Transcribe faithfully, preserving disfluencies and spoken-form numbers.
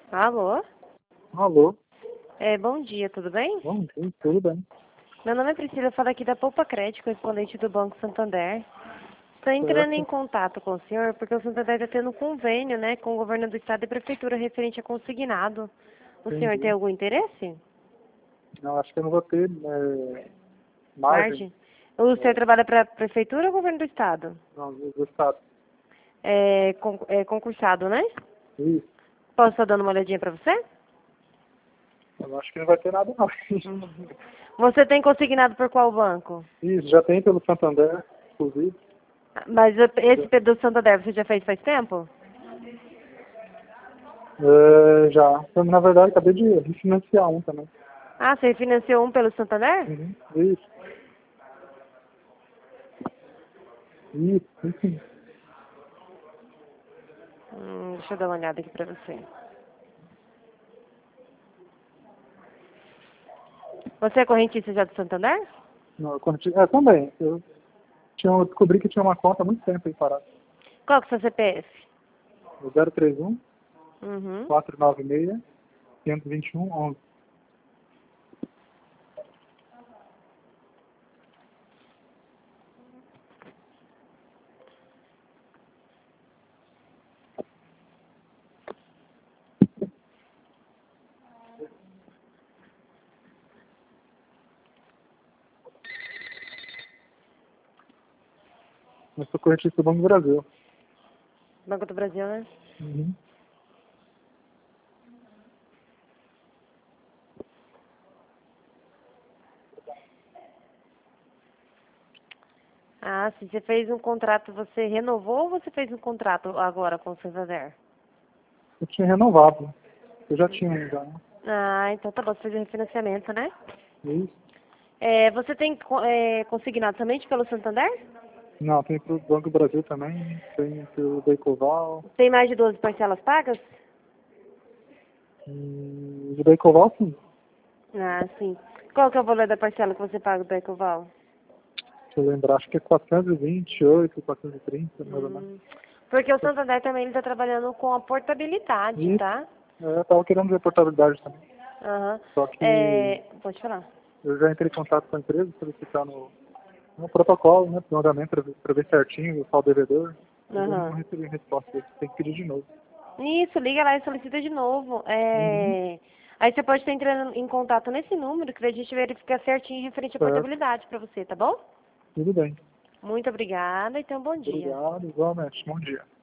Alô? Alô, É, bom dia, tudo bem? bom dia, tudo bem? Meu nome é Priscila, eu falo aqui da Poupa Crédito, correspondente do Banco Santander. Estou entrando em Certo. contato com o senhor porque o Santander está tendo um convênio, né, com o governo do estado e prefeitura referente a consignado. O senhor tem Entendi. algum interesse? Não, acho que eu não vou ter é, margem, Margem? O senhor é, trabalha para a prefeitura ou governo do estado? não, do do Estado. É, con- é concursado, né? Isso, Posso estar dando uma olhadinha para você? eu acho que não vai ter nada não. Uhum. Você tem consignado por qual banco? Isso, já tem pelo Santander, inclusive. Mas esse do Santander você já fez faz tempo? É, já. Então, na verdade, acabei de refinanciar um também. Ah, você financiou um pelo Santander? Uhum. Isso, isso, isso. Hum, deixa eu dar uma olhada aqui pra você. Você é correntista já do Santander? Não, quando ti- é, também. Eu, tinha, eu descobri que tinha uma conta há muito tempo aí parada. Qual que é o seu C P F? zero três um, Uhum. quatro nove seis, cinco dois um, onze. Eu sou corretista do Banco do Brasil. Banco do Brasil, né? Uhum. Ah, se você fez um contrato, você renovou ou você fez um contrato agora com o Santander? Eu tinha renovado. Eu já tinha um já. Né? Ah, então tá bom, você fez o refinanciamento, né? Isso. É, você tem co- é, consignado somente pelo Santander? Não, tem pro Banco do Brasil também, tem pro Decoval. Tem mais de doze parcelas pagas? Hum, o Decoval, sim. Ah, sim. Qual que é o valor da parcela que você paga do Ecoval? Se eu lembrar, acho que é quatrocentos e vinte e oito, quatrocentos e trinta, mais ou menos. Hum, porque o Santander também ele está trabalhando com a portabilidade, Isso. tá? É, eu tava querendo ver portabilidade também. Aham. Só que É, pode falar. eu já entrei em contato com a empresa para ficar no, no protocolo, né, no andamento, para ver, pra ver certinho o saldo devedor. Mas eu não Aham. recebi resposta dele. Tem que pedir de novo. Isso, liga lá e solicita de novo. Uhum. É, aí você pode estar entrando em contato nesse número que a gente verifica certinho referente à Certo. portabilidade para você, tá bom? Tudo bem. Muito obrigada e tenha um bom dia. Obrigado, igualmente. Bom dia.